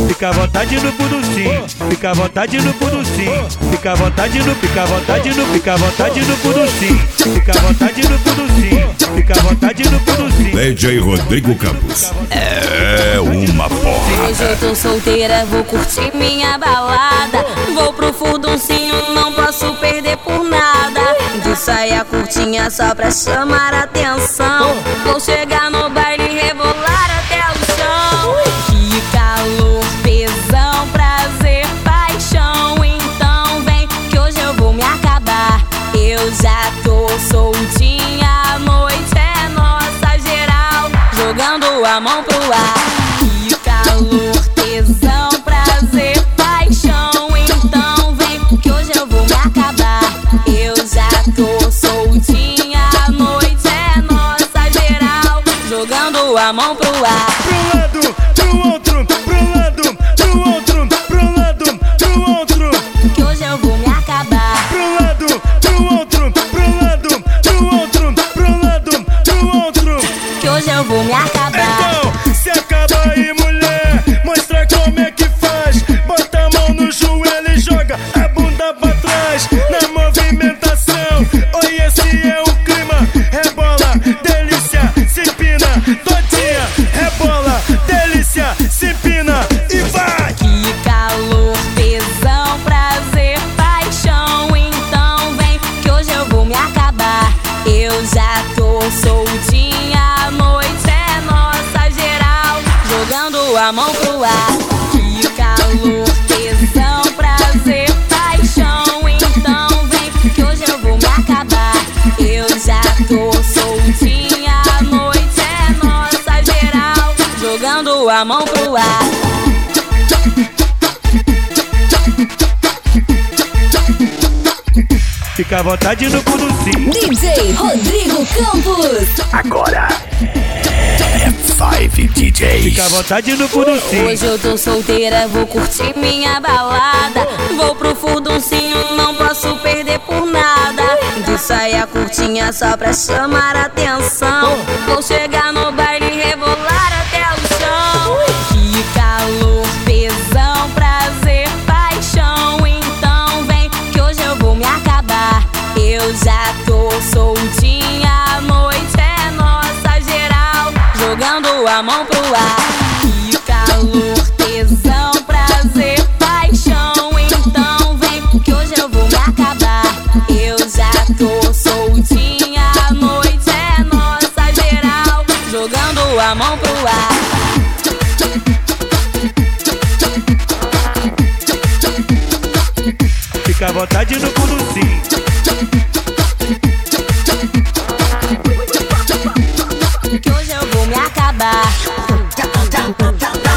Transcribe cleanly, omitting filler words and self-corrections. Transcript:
fica à vontade no puducinho, fica à vontade no puducinho, fica à vontade no, fica à vontade no, fica à vontade no puducinho, fica à vontade no puducinho, fica à vontade no puducinho. DJ Rodrigo Campos é uma porra. Hoje eu tô solteira, vou curtir minha balada. Vou pro furduncinho, não posso perder por nada. De saia curtinha só pra chamar atenção. Vou chegar no baile e rebolar até o chão. Que calor, tesão, prazer, paixão. Então vem que hoje eu vou me acabar. Eu já tô soltinha, a noite é nossa geral. Jogando a mão pro ar. Que calor, tesão, prazer, paixão. Então vem que hoje eu vou me acabar. Eu já tô soltinha, a noite é nossa geral. Jogando a mão pro ar. Pro lado, pro outro, pro lado, pro outro, pro lado, pro outro. Que hoje eu vou me acabar. Pro lado, pro outro, pro lado, pro outro, pro lado, pro outro. Que hoje eu vou me acabar. Então, se acaba aí, mulher, mostra como é que faz. Bota a mão no joelho e joga a bunda pra trás. Na movimentação, oi, esse é o clima. Rebola, delícia, se empina, todinha. Rebola, delícia, se empina e vai. Que calor, tesão, prazer, paixão. Então vem que hoje eu vou me acabar. Eu já tô soltinha, a noite é nossa geral. Jogando a mão pro ar. Que calor, tesão, prazer, paixão. Então vem que hoje eu vou me acabar. Eu já tô soltinha, a noite é nossa geral. Jogando a mão pro ar. Fica à vontade no puducinho. DJ Rodrigo Campos. Agora é 5 DJs. Fica à vontade no puducinho. Hoje eu tô solteira, vou curtir minha balada. Vou pro furduncinho, não posso perder por nada. De saia curtinha só pra chamar atenção. Vou chegar no baile e rebolar até o chão. Que calor, tesão, prazer, paixão. Então vem que hoje eu vou me acabar. Eu já tô soltinha, a noite é nossa geral. Jogando a mão pro ar. Que calor, tesão, prazer, paixão. Então vem que hoje eu vou me acabar. Eu já tô soltinha, a noite é nossa geral. Jogando a mão pro ar. Fica à vontade no puducinho. Que hoje eu vou me acabar.